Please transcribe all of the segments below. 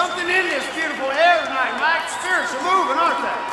something in this beautiful air tonight, Mike. Spirits are moving, aren't they?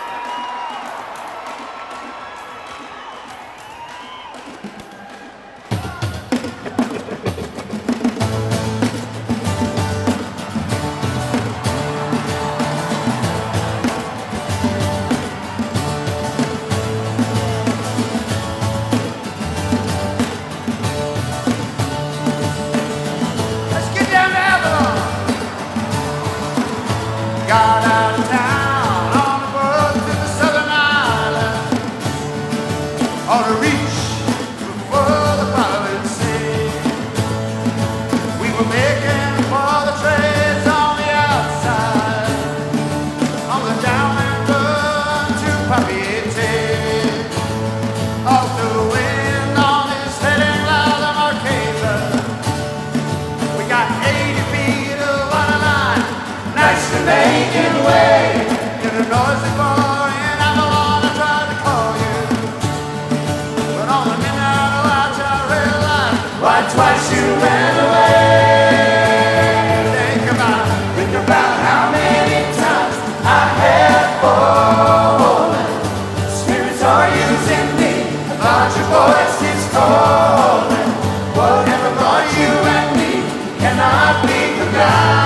Got out of town on the road to the southern island, on a reach before the pilot sea. We were making for the trades on the outside, on the down and run to Papeete. Off the wind on this heading like the Marquesa. We got 80 feet of water line, nice to making way in a noisy bar in Avalon. I tried to call you, but on the midnight watch I realized why twice you ran away. Think about how many times I had fallen. Spirits are using me, but your voice is calling. Whatever brought you and me cannot be forgotten.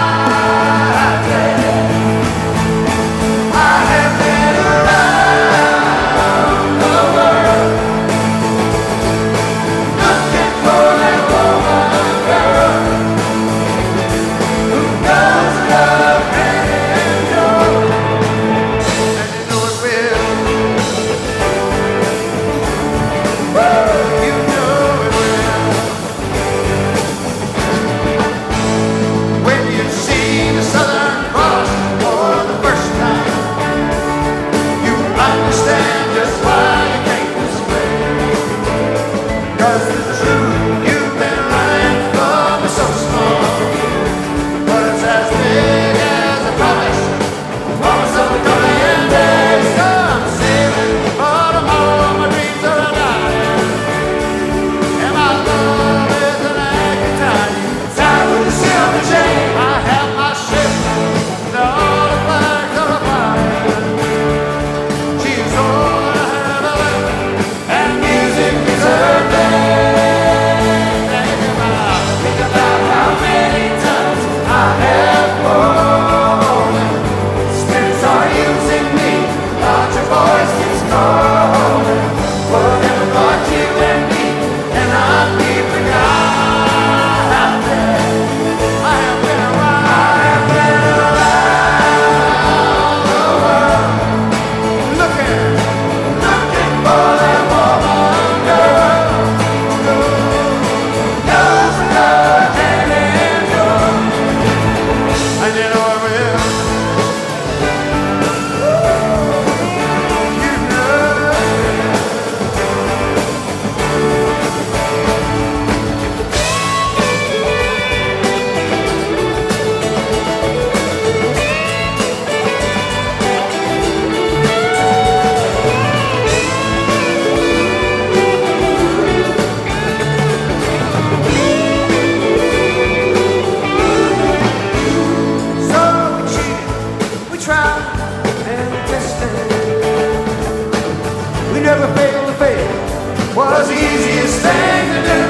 Was the easiest thing to do.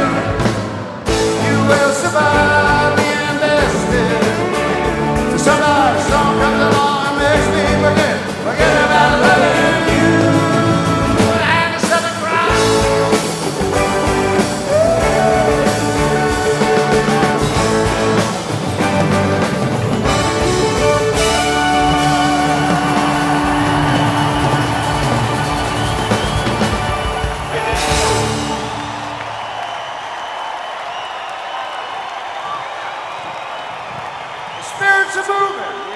You will survive being bested. So sometimes a song comes along and makes me forget about loving you. And the southern spirits are moving.